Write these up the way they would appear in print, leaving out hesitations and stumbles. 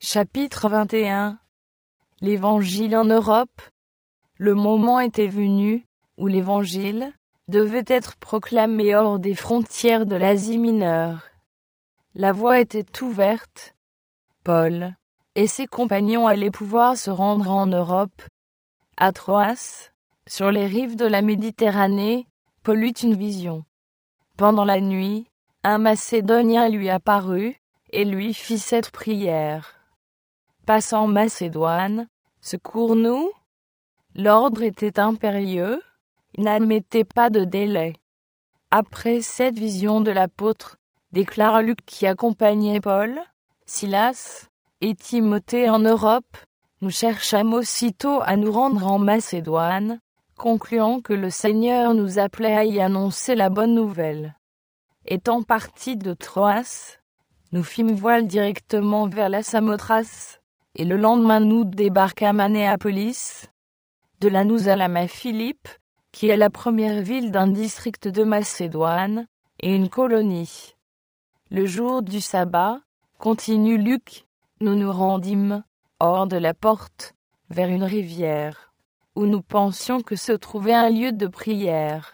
Chapitre 21. L'Évangile en Europe. Le moment était venu où l'Évangile devait être proclamé hors des frontières de l'Asie mineure. La voie était ouverte. Paul et ses compagnons allaient pouvoir se rendre en Europe. À Troas, sur les rives de la Méditerranée, Paul eut une vision. Pendant la nuit, un Macédonien lui apparut et lui fit cette prière. Passe en Macédoine, secours-nous. L'ordre était impérieux, il n'admettait pas de délai. Après cette vision de l'apôtre, déclara Luc qui accompagnait Paul, Silas et Timothée en Europe, nous cherchâmes aussitôt à nous rendre en Macédoine, concluant que le Seigneur nous appelait à y annoncer la bonne nouvelle. Étant partis de Troas, nous fîmes voile directement vers la Samothrace, et le lendemain nous débarquâmes à Néapolis. De là nous allâmes à Philippe, qui est la première ville d'un district de Macédoine, et une colonie. Le jour du sabbat, continue Luc, nous nous rendîmes, hors de la porte, vers une rivière, où nous pensions que se trouvait un lieu de prière.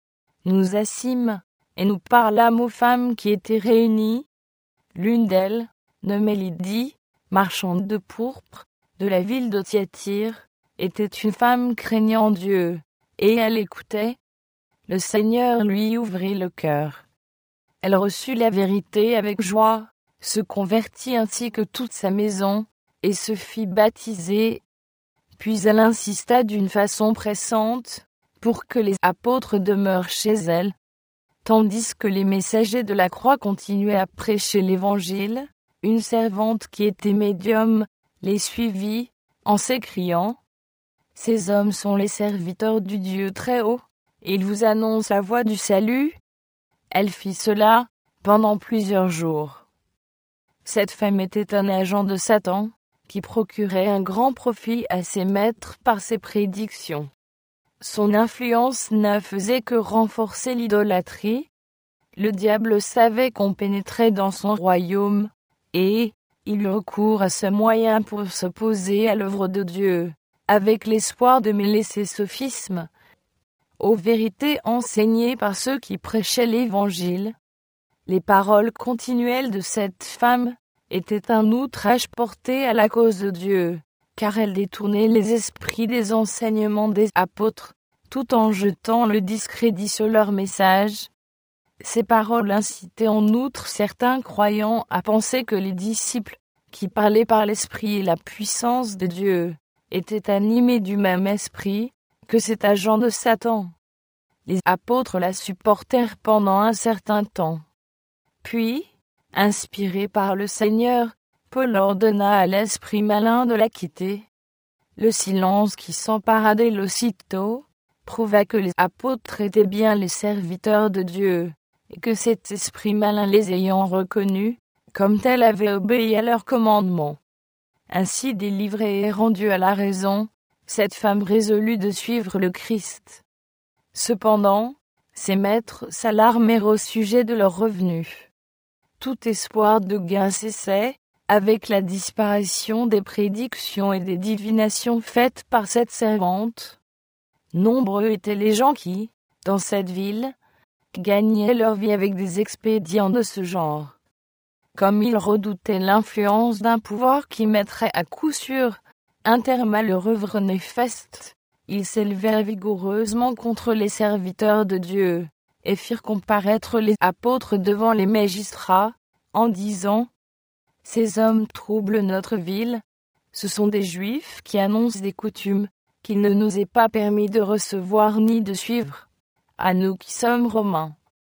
Nous assîmes, et nous parlâmes aux femmes qui étaient réunies. L'une d'elles, nommée Lydie, marchande de pourpre, de la ville de Thyatire, était une femme craignant Dieu, et elle écoutait. Le Seigneur lui ouvrit le cœur. Elle reçut la vérité avec joie, se convertit ainsi que toute sa maison, et se fit baptiser. Puis elle insista d'une façon pressante, pour que les apôtres demeurent chez elle. Tandis que les messagers de la croix continuaient à prêcher l'Évangile, une servante qui était médium les suivit, en s'écriant : « Ces hommes sont les serviteurs du Dieu Très-Haut, et ils vous annoncent la voie du salut. » Elle fit cela pendant plusieurs jours. Cette femme était un agent de Satan, qui procurait un grand profit à ses maîtres par ses prédictions. Son influence ne faisait que renforcer l'idolâtrie. Le diable savait qu'on pénétrait dans son royaume, et il eut recours à ce moyen pour s'opposer à l'œuvre de Dieu, avec l'espoir de mêler ses sophismes aux vérités enseignées par ceux qui prêchaient l'Évangile. Les paroles continuelles de cette femme étaient un outrage porté à la cause de Dieu, car elle détournait les esprits des enseignements des apôtres, tout en jetant le discrédit sur leur message. Ces paroles incitaient en outre certains croyants à penser que les disciples, qui parlaient par l'Esprit et la puissance de Dieu, étaient animés du même esprit que cet agent de Satan. Les apôtres la supportèrent pendant un certain temps. Puis, inspiré par le Seigneur, Paul ordonna à l'esprit malin de la quitter. Le silence qui s'empara d'elle aussitôt prouva que les apôtres étaient bien les serviteurs de Dieu, et que cet esprit malin les ayant reconnus, comme tels avait obéi à leurs commandements. Ainsi délivrée et rendue à la raison, cette femme résolut de suivre le Christ. Cependant, ses maîtres s'alarmèrent au sujet de leurs revenus. Tout espoir de gain cessait, avec la disparition des prédictions et des divinations faites par cette servante. Nombreux étaient les gens qui, dans cette ville, gagnaient leur vie avec des expédients de ce genre. Comme ils redoutaient l'influence d'un pouvoir qui mettrait à coup sûr un terme à leur œuvre néfaste, ils s'élevèrent vigoureusement contre les serviteurs de Dieu, et firent comparaître les apôtres devant les magistrats, en disant : « Ces hommes troublent notre ville, ce sont des Juifs qui annoncent des coutumes qu'il ne nous est pas permis de recevoir ni de suivre, à nous qui sommes Romains. »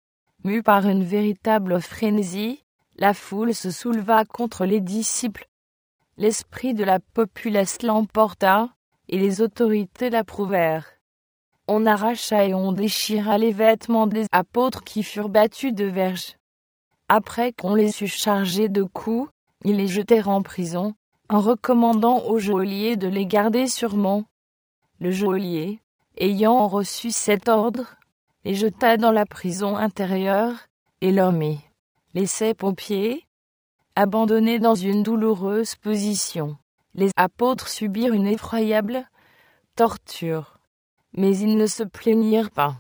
Mue par une véritable frénésie, la foule se souleva contre les disciples. L'esprit de la populace l'emporta, et les autorités l'approuvèrent. On arracha et on déchira les vêtements des apôtres qui furent battus de verges. Après qu'on les eut chargés de coups, ils les jetèrent en prison, en recommandant au geôlier de les garder sûrement. Le geôlier, ayant reçu cet ordre, les jeta dans la prison intérieure, et leur mit les ceps aux pieds. Abandonnés dans une douloureuse position, les apôtres subirent une effroyable torture. Mais ils ne se plaignirent pas.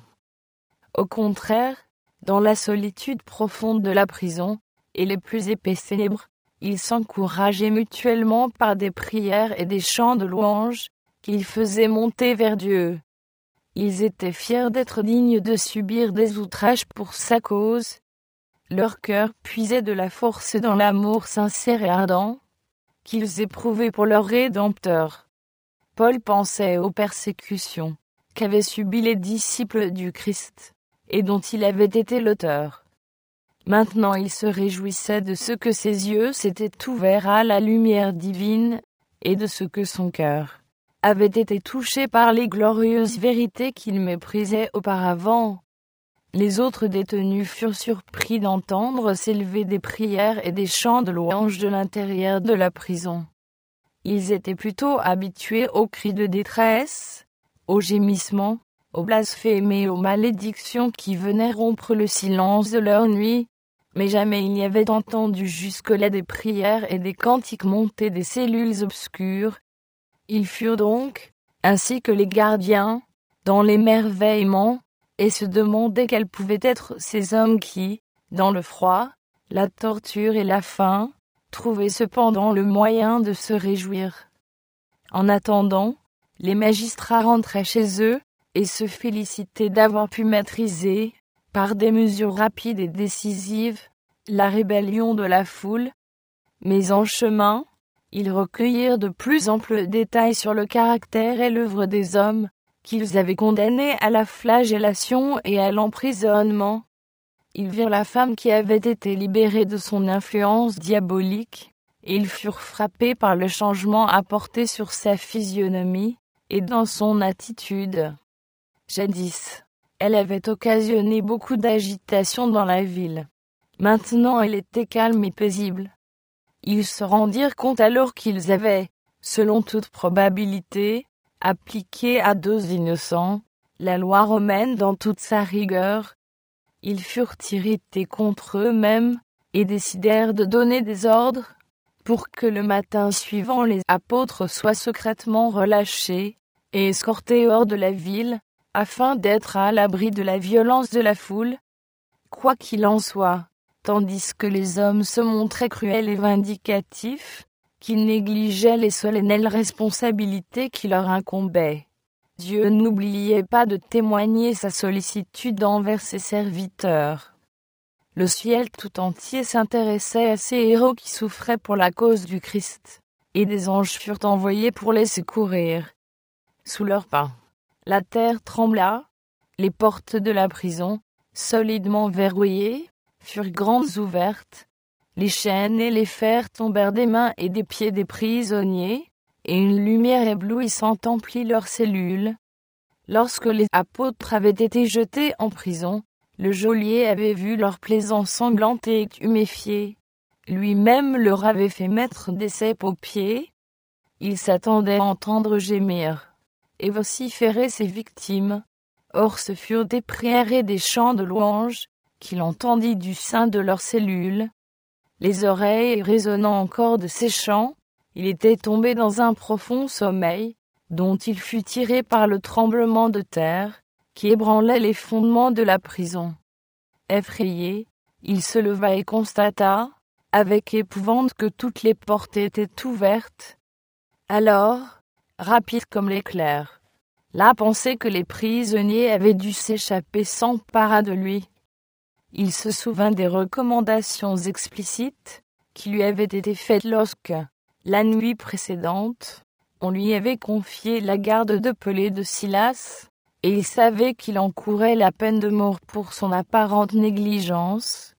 Au contraire, dans la solitude profonde de la prison, et les plus épais ténèbres, ils s'encourageaient mutuellement par des prières et des chants de louanges, qu'ils faisaient monter vers Dieu. Ils étaient fiers d'être dignes de subir des outrages pour sa cause. Leur cœur puisait de la force dans l'amour sincère et ardent qu'ils éprouvaient pour leur Rédempteur. Paul pensait aux persécutions qu'avaient subies les disciples du Christ, et dont il avait été l'auteur. Maintenant il se réjouissait de ce que ses yeux s'étaient ouverts à la lumière divine, et de ce que son cœur avait été touché par les glorieuses vérités qu'il méprisait auparavant. Les autres détenus furent surpris d'entendre s'élever des prières et des chants de louange de l'intérieur de la prison. Ils étaient plutôt habitués aux cris de détresse, aux gémissements, aux blasphèmes et aux malédictions qui venaient rompre le silence de leur nuit, mais jamais il n'y avait entendu jusque-là des prières et des cantiques montés des cellules obscures. Ils furent donc, ainsi que les gardiens, dans l'émerveillement, et se demandaient quels pouvaient être ces hommes qui, dans le froid, la torture et la faim, trouvaient cependant le moyen de se réjouir. En attendant, les magistrats rentraient chez eux, et se félicitaient d'avoir pu maîtriser, par des mesures rapides et décisives, la rébellion de la foule. Mais en chemin, ils recueillirent de plus amples détails sur le caractère et l'œuvre des hommes qu'ils avaient condamnés à la flagellation et à l'emprisonnement. Ils virent la femme qui avait été libérée de son influence diabolique, et ils furent frappés par le changement apporté sur sa physionomie et dans son attitude. Jadis, elle avait occasionné beaucoup d'agitation dans la ville. Maintenant elle était calme et paisible. Ils se rendirent compte alors qu'ils avaient, selon toute probabilité, appliqué à deux innocents la loi romaine dans toute sa rigueur. Ils furent irrités contre eux-mêmes, et décidèrent de donner des ordres, pour que le matin suivant les apôtres soient secrètement relâchés, et escortés hors de la ville, afin d'être à l'abri de la violence de la foule. Quoi qu'il en soit, tandis que les hommes se montraient cruels et vindicatifs, qu'ils négligeaient les solennelles responsabilités qui leur incombaient, Dieu n'oubliait pas de témoigner sa sollicitude envers ses serviteurs. Le ciel tout entier s'intéressait à ces héros qui souffraient pour la cause du Christ, et des anges furent envoyés pour les secourir. Sous leurs pas, la terre trembla, les portes de la prison, solidement verrouillées, furent grandes ouvertes, les chaînes et les fers tombèrent des mains et des pieds des prisonniers, et une lumière éblouissante emplit leurs cellules. Lorsque les apôtres avaient été jetés en prison, le geôlier avait vu leur plaisance sanglante et tuméfiée. Lui-même leur avait fait mettre des cèpes aux pieds. Il s'attendait à entendre gémir et vociférer ses victimes. Or ce furent des prières et des chants de louange qu'il entendit du sein de leurs cellules. Les oreilles résonnant encore de ces chants, il était tombé dans un profond sommeil, dont il fut tiré par le tremblement de terre, qui ébranlait les fondements de la prison. Effrayé, il se leva et constata, avec épouvante, que toutes les portes étaient ouvertes. Alors, rapide comme l'éclair, la pensée que les prisonniers avaient dû s'échapper s'empara de lui. Il se souvint des recommandations explicites qui lui avaient été faites lorsque, la nuit précédente, on lui avait confié la garde de Pelée de Silas, et il savait qu'il encourait la peine de mort pour son apparente négligence.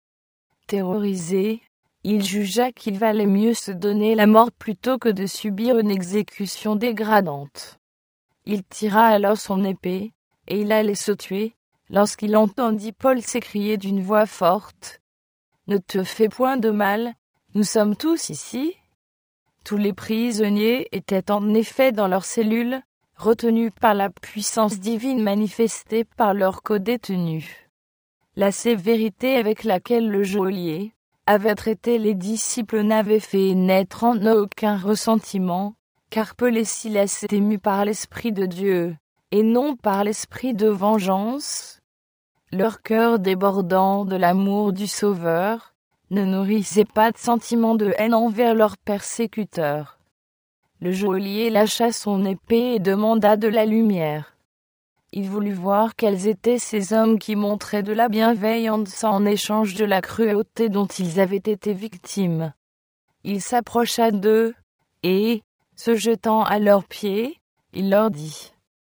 Terrorisé, il jugea qu'il valait mieux se donner la mort plutôt que de subir une exécution dégradante. Il tira alors son épée, et il allait se tuer, lorsqu'il entendit Paul s'écrier d'une voix forte : « Ne te fais point de mal, nous sommes tous ici. » Tous les prisonniers étaient en effet dans leurs cellules, retenus par la puissance divine manifestée par leurs codétenus. La sévérité avec laquelle le geôlier, avait traité les disciples n'avait fait naître en eux aucun ressentiment, car Paul et Silas étaient mus par l'Esprit de Dieu, et non par l'esprit de vengeance. Leur cœur débordant de l'amour du Sauveur ne nourrissait pas de sentiments de haine envers leurs persécuteurs. Le geôlier lâcha son épée et demanda de la lumière. Il voulut voir quels étaient ces hommes qui montraient de la bienveillance en échange de la cruauté dont ils avaient été victimes. Il s'approcha d'eux, et, se jetant à leurs pieds, il leur dit :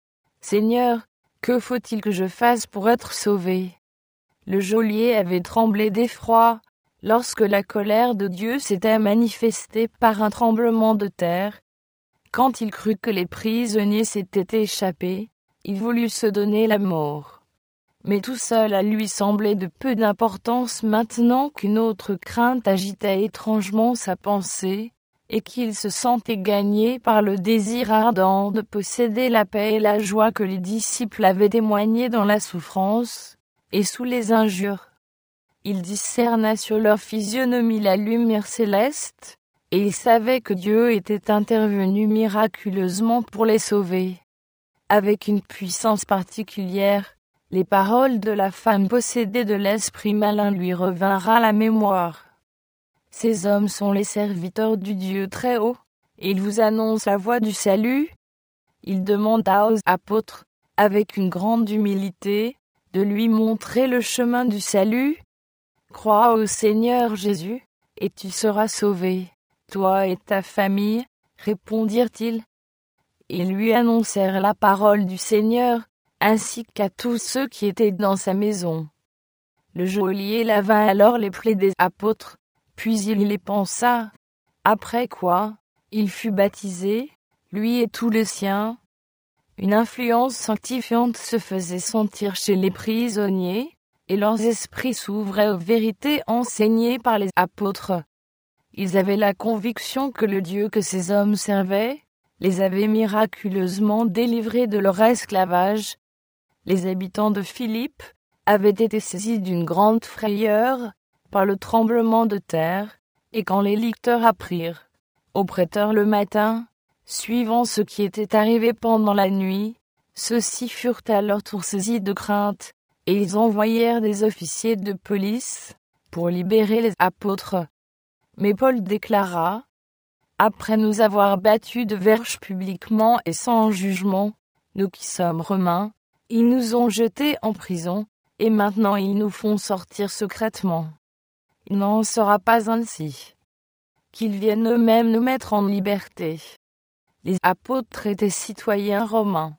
« Seigneur, que faut-il que je fasse pour être sauvé ? » Le geôlier avait tremblé d'effroi, lorsque la colère de Dieu s'était manifestée par un tremblement de terre. Quand il crut que les prisonniers s'étaient échappés, il voulut se donner la mort. Mais tout cela lui semblait de peu d'importance maintenant qu'une autre crainte agitait étrangement sa pensée, et qu'il se sentait gagné par le désir ardent de posséder la paix et la joie que les disciples avaient témoignées dans la souffrance, et sous les injures. Il discerna sur leur physionomie la lumière céleste, et il savait que Dieu était intervenu miraculeusement pour les sauver. Avec une puissance particulière, les paroles de la femme possédée de l'esprit malin lui revinrent à la mémoire. Ces hommes sont les serviteurs du Dieu très haut, et ils vous annoncent la voie du salut. Il demanda aux apôtres, avec une grande humilité, de lui montrer le chemin du salut. Crois au Seigneur Jésus, et tu seras sauvé, toi et ta famille, répondirent-ils. Ils lui annoncèrent la parole du Seigneur, ainsi qu'à tous ceux qui étaient dans sa maison. Le geôlier lava alors les plaies des apôtres, puis il les pansa, après quoi, il fut baptisé, lui et tous les siens. Une influence sanctifiante se faisait sentir chez les prisonniers, et leurs esprits s'ouvraient aux vérités enseignées par les apôtres. Ils avaient la conviction que le Dieu que ces hommes servaient les avait miraculeusement délivrés de leur esclavage. Les habitants de Philippe avaient été saisis d'une grande frayeur par le tremblement de terre, et quand les licteurs apprirent, au prêteur le matin, suivant ce qui était arrivé pendant la nuit, ceux-ci furent à leur tour saisis de crainte, et ils envoyèrent des officiers de police pour libérer les apôtres. Mais Paul déclara : « Après nous avoir battus de verges publiquement et sans jugement, nous qui sommes Romains, ils nous ont jetés en prison, et maintenant ils nous font sortir secrètement. Il n'en sera pas ainsi. Qu'ils viennent eux-mêmes nous mettre en liberté. » Les apôtres étaient citoyens romains.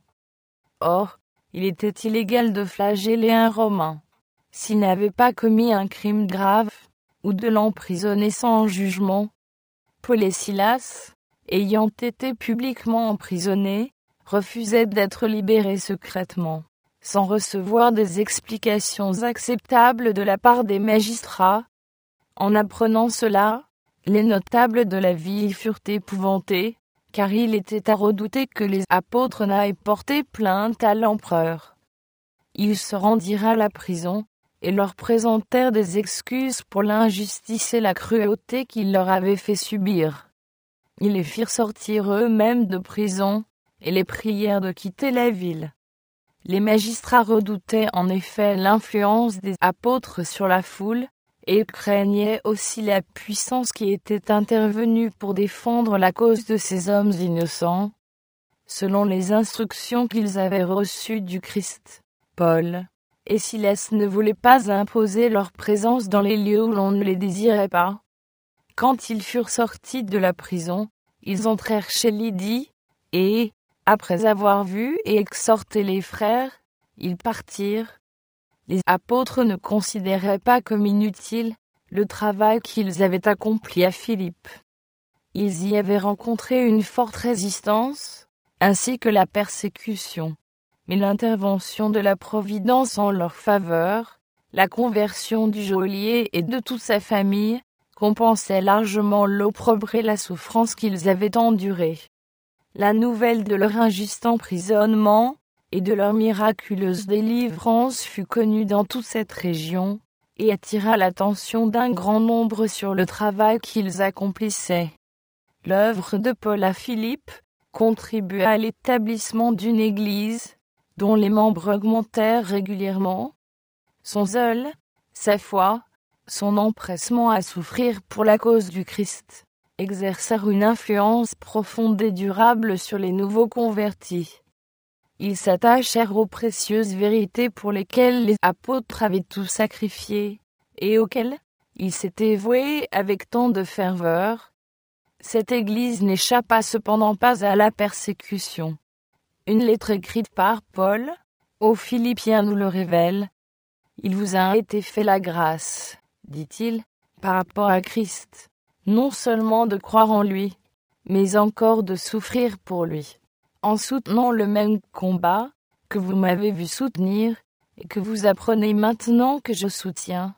Or, il était illégal de flageller un Romain s'il n'avait pas commis un crime grave, ou de l'emprisonner sans jugement. Paul et Silas, ayant été publiquement emprisonnés, refusaient d'être libérés secrètement, sans recevoir des explications acceptables de la part des magistrats. En apprenant cela, les notables de la ville furent épouvantés, car il était à redouter que les apôtres n'aillent porter plainte à l'empereur. Ils se rendirent à la prison, et leur présentèrent des excuses pour l'injustice et la cruauté qu'ils leur avaient fait subir. Ils les firent sortir eux-mêmes de prison, et les prièrent de quitter la ville. Les magistrats redoutaient en effet l'influence des apôtres sur la foule, et craignaient aussi la puissance qui était intervenue pour défendre la cause de ces hommes innocents. Selon les instructions qu'ils avaient reçues du Christ, Paul et Silas ne voulaient pas imposer leur présence dans les lieux où l'on ne les désirait pas. Quand ils furent sortis de la prison, ils entrèrent chez Lydie, et, après avoir vu et exhorté les frères, ils partirent. Les apôtres ne considéraient pas comme inutile le travail qu'ils avaient accompli à Philippe. Ils y avaient rencontré une forte résistance, ainsi que la persécution. Mais l'intervention de la Providence en leur faveur, la conversion du geôlier et de toute sa famille, compensait largement l'opprobre et la souffrance qu'ils avaient endurée. La nouvelle de leur injuste emprisonnement et de leur miraculeuse délivrance fut connue dans toute cette région, et attira l'attention d'un grand nombre sur le travail qu'ils accomplissaient. L'œuvre de Paul à Philippe contribua à l'établissement d'une église, dont les membres augmentèrent régulièrement. Son zèle, sa foi, son empressement à souffrir pour la cause du Christ, exercèrent une influence profonde et durable sur les nouveaux convertis. Ils s'attachèrent aux précieuses vérités pour lesquelles les apôtres avaient tout sacrifié, et auxquelles ils s'étaient voués avec tant de ferveur. Cette Église n'échappa cependant pas à la persécution. Une lettre écrite par Paul aux Philippiens nous le révèle. Il vous a été fait la grâce, dit-il, par rapport à Christ, non seulement de croire en lui, mais encore de souffrir pour lui, en soutenant le même combat que vous m'avez vu soutenir et que vous apprenez maintenant que je soutiens.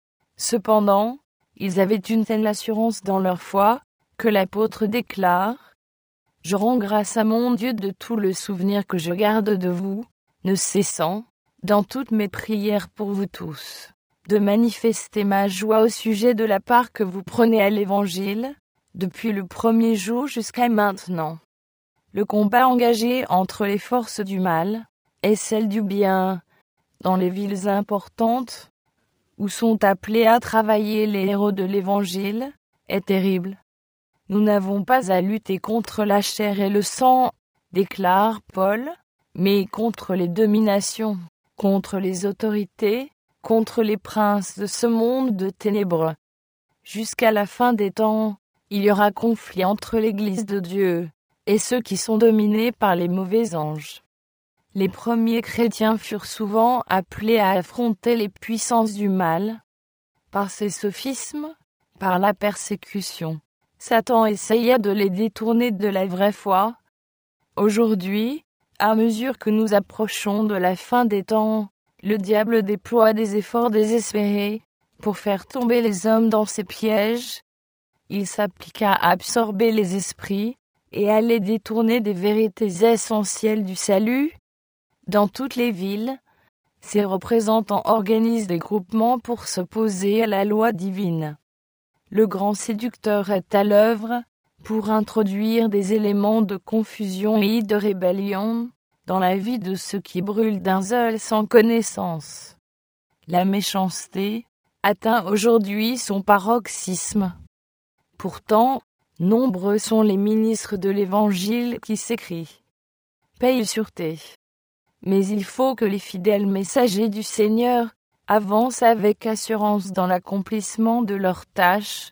Cependant, ils avaient une telle assurance dans leur foi que l'apôtre déclare : « Je rends grâce à mon Dieu de tout le souvenir que je garde de vous, ne cessant, dans toutes mes prières pour vous tous, de manifester ma joie au sujet de la part que vous prenez à l'Évangile, depuis le premier jour jusqu'à maintenant. » Le combat engagé entre les forces du mal et celles du bien, dans les villes importantes, où sont appelés à travailler les héros de l'Évangile, est terrible. Nous n'avons pas à lutter contre la chair et le sang, déclare Paul, mais contre les dominations, contre les autorités, contre les princes de ce monde de ténèbres. Jusqu'à la fin des temps, il y aura conflit entre l'Église de Dieu et ceux qui sont dominés par les mauvais anges. Les premiers chrétiens furent souvent appelés à affronter les puissances du mal. Par ses sophismes, par la persécution, Satan essaya de les détourner de la vraie foi. Aujourd'hui, à mesure que nous approchons de la fin des temps, le diable déploie des efforts désespérés pour faire tomber les hommes dans ses pièges. Il s'appliqua à absorber les esprits et à les détourner des vérités essentielles du salut. Dans toutes les villes, ses représentants organisent des groupements pour s'opposer à la loi divine. Le grand séducteur est à l'œuvre pour introduire des éléments de confusion et de rébellion dans la vie de ceux qui brûlent d'un zèle sans connaissance. La méchanceté atteint aujourd'hui son paroxysme. Pourtant, nombreux sont les ministres de l'Évangile qui s'écrient « Paix et sûreté ». Mais il faut que les fidèles messagers du Seigneur avancent avec assurance dans l'accomplissement de leurs tâches.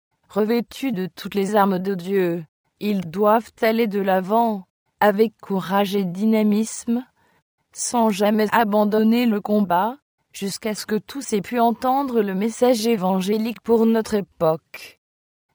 Revêtus de toutes les armes de Dieu, ils doivent aller de l'avant, avec courage et dynamisme, sans jamais abandonner le combat, jusqu'à ce que tous aient pu entendre le message évangélique pour notre époque.